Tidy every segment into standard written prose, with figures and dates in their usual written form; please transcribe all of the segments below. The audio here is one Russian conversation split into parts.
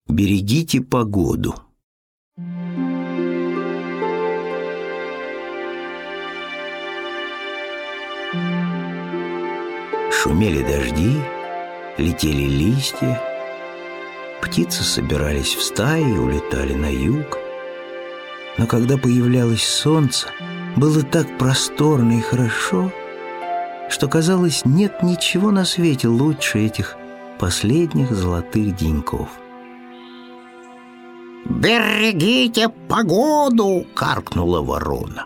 Берегите погоду. Шумели дожди, летели листья, птицы собирались в стаи и улетали на юг. Но когда появлялось солнце, было так просторно и хорошо, что, казалось, нет ничего на свете лучше этих последних золотых деньков. «Берегите погоду!» — каркнула ворона.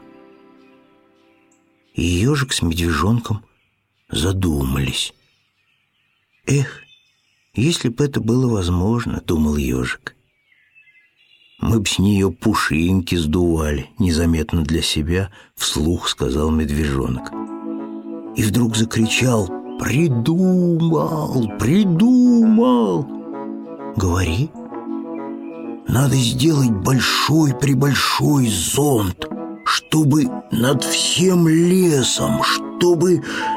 И ежик с медвежонком задумались. «Эх, если бы это было возможно, — думал ежик, — мы б с нее пушинки сдували, незаметно для себя, — вслух сказал медвежонок. И вдруг закричал: «Придумал! Придумал!» «Говори». «Надо сделать большой-пребольшой зонт, чтобы над всем лесом, чтобы...»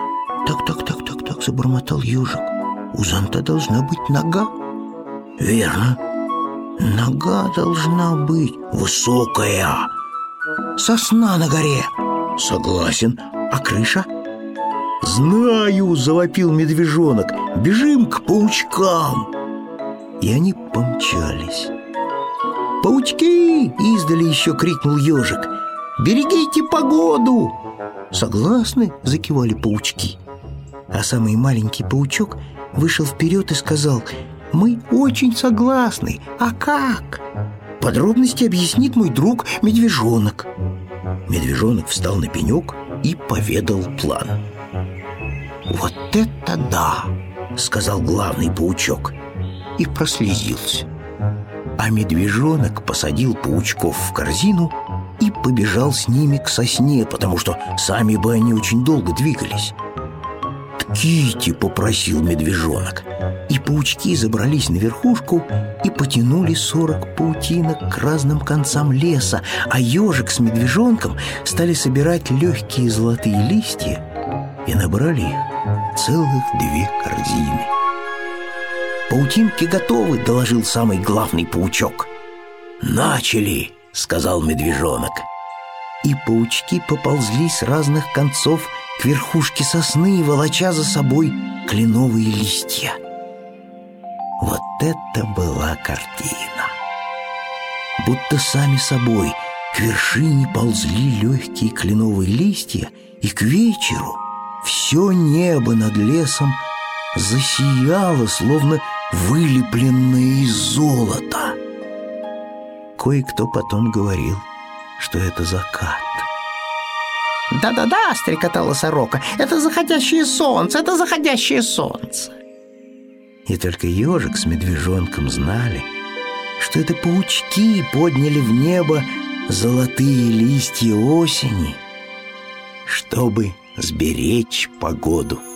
Так, забормотал ежик. «У зонта должна быть нога». «Верно. Нога должна быть высокая. Сосна на горе». «Согласен. А крыша?» «Знаю!» — завопил медвежонок. «Бежим к паучкам!» И они помчались. «Паучки!» — издали еще крикнул ежик. «Берегите погоду!» «Согласны?» — закивали паучки. А самый маленький паучок вышел вперед и сказал: «Мы очень согласны. А как?» «Подробности объяснит мой друг медвежонок». Медвежонок встал на пенек и поведал план. «Вот это да!» — сказал главный паучок и прослезился. А медвежонок посадил паучков в корзину и побежал с ними к сосне, потому что сами бы они очень долго двигались. «Тките!» — попросил медвежонок. И паучки забрались на верхушку и потянули 40 паутинок к разным концам леса, а ежик с медвежонком стали собирать легкие золотые листья и набрали их целых 2 корзины. «Паутинки готовы!» — доложил самый главный паучок. «Начали!» — сказал медвежонок. И паучки поползли с разных концов к верхушке сосны, волоча за собой кленовые листья. Вот это была картина! Будто сами собой к вершине ползли легкие кленовые листья, и к вечеру все небо над лесом засияло, словно вылепленное из золота. Кое-кто потом говорил, что это закат. «Да-да-да!» — стрекотала сорока. «Это заходящее солнце! Это заходящее солнце!» И только ежик с медвежонком знали, что это паучки подняли в небо золотые листья осени, чтобы сберечь погоду.